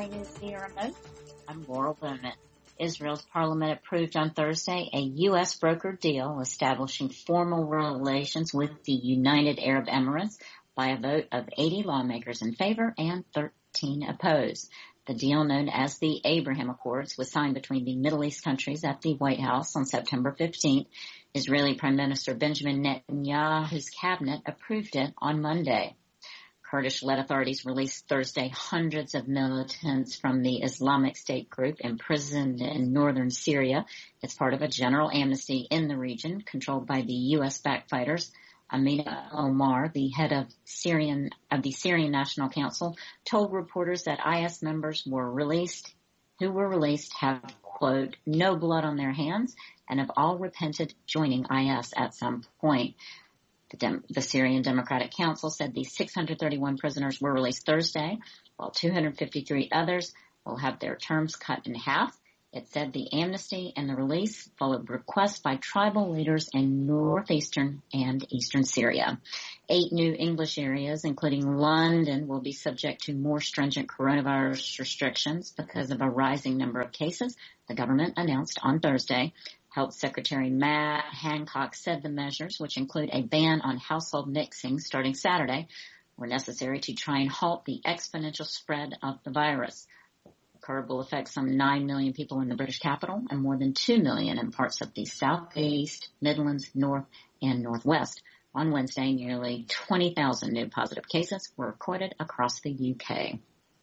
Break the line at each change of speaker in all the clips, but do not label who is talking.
News via remote. I'm Laurel Bowman. Israel's parliament approved on Thursday a U.S. brokered deal establishing formal relations with the United Arab Emirates by a vote of 80 lawmakers in favor and 13 opposed. The deal, known as the Abraham Accords, was signed between the Middle East countries at the White House on September 15th. Israeli Prime Minister Benjamin Netanyahu's cabinet approved it on Monday. Kurdish-led authorities released Thursday hundreds of militants from the Islamic State group imprisoned in northern Syria. It's part of a general amnesty in the region controlled by the U.S.-backed fighters. Amina Omar, the head of the Syrian National Council, told reporters that IS members who were released have, quote, no blood on their hands and have all repented joining IS at some point. The Syrian Democratic Council said the 631 prisoners were released Thursday, while 253 others will have their terms cut in half. It said the amnesty and the release followed requests by tribal leaders in northeastern and eastern Syria. 8 new English areas, including London, will be subject to more stringent coronavirus restrictions because of a rising number of cases, the government announced on Thursday. Health Secretary Matt Hancock said the measures, which include a ban on household mixing starting Saturday, were necessary to try and halt the exponential spread of the virus. The curve will affect some 9 million people in the British capital and more than 2 million in parts of the Southeast, Midlands, North, and Northwest. On Wednesday, nearly 20,000 new positive cases were recorded across the UK.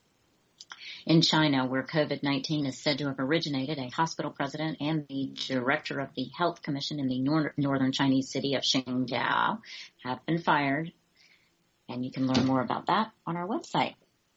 In China, where COVID-19 is said to have originated, a hospital president and the director of the Health Commission in the northern Chinese city of Qingdao have been fired. And you can learn more about that on our website.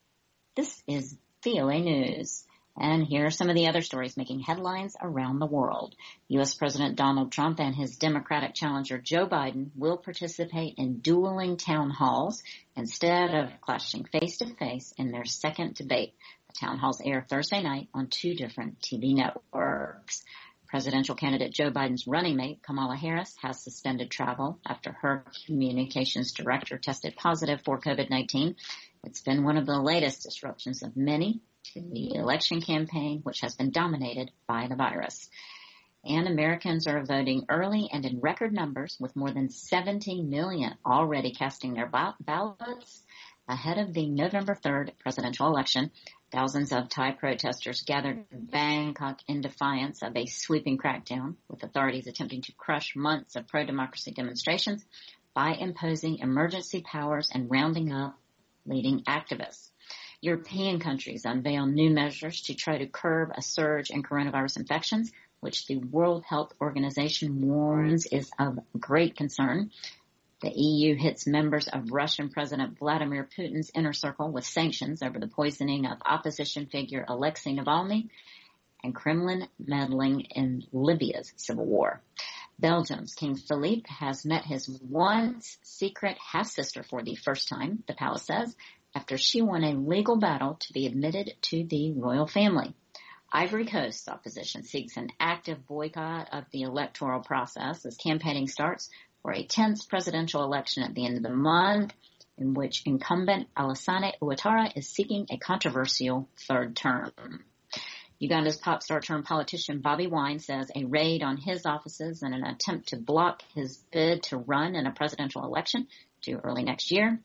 This is VOA News. And here are some of the other stories making headlines around the world. U.S. President Donald Trump and his Democratic challenger Joe Biden will participate in dueling town halls instead of clashing face-to-face in their second debate. The town halls air Thursday night on 2 different TV networks. Presidential candidate Joe Biden's running mate, Kamala Harris, has suspended travel after her communications director tested positive for COVID-19. It's been one of the latest disruptions of many to the election campaign, which has been dominated by the virus. And Americans are voting early and in record numbers, with more than 70 million already casting their ballots ahead of the November 3rd presidential election. Thousands of Thai protesters gathered in Bangkok in defiance of a sweeping crackdown, with authorities attempting to crush months of pro-democracy demonstrations by imposing emergency powers and rounding up leading activists. European countries unveil new measures to try to curb a surge in coronavirus infections, which the World Health Organization warns is of great concern. The EU hits members of Russian President Vladimir Putin's inner circle with sanctions over the poisoning of opposition figure Alexei Navalny and Kremlin meddling in Libya's civil war. Belgium's King Philippe has met his once secret half-sister for the first time, the palace says, after she won a legal battle to be admitted to the royal family. Ivory Coast's opposition seeks an active boycott of the electoral process as campaigning starts for a tense presidential election at the end of the month, in which incumbent Alassane Ouattara is seeking a controversial third term. Uganda's pop star turned politician Bobby Wine says a raid on his offices in an attempt to block his bid to run in a presidential election due early next year.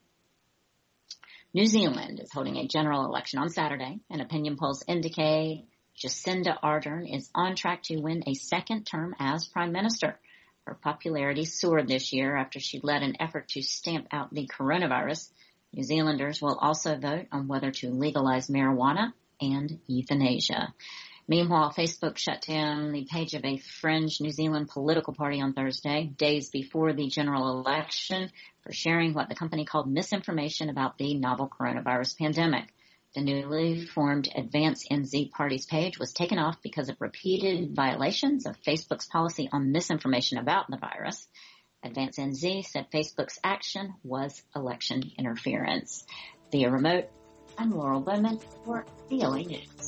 New Zealand is holding a general election on Saturday, and opinion polls indicate Jacinda Ardern is on track to win a second term as prime minister. Her popularity soared this year after she led an effort to stamp out the coronavirus. New Zealanders will also vote on whether to legalize marijuana and euthanasia. Meanwhile, Facebook shut down the page of a fringe New Zealand political party on Thursday, days before the general election, for sharing what the company called misinformation about the novel coronavirus pandemic. The newly formed Advance NZ Party's page was taken off because of repeated violations of Facebook's policy on misinformation about the virus. Advance NZ said Facebook's action was election interference. Via remote, I'm Laurel Bowman for VOA News.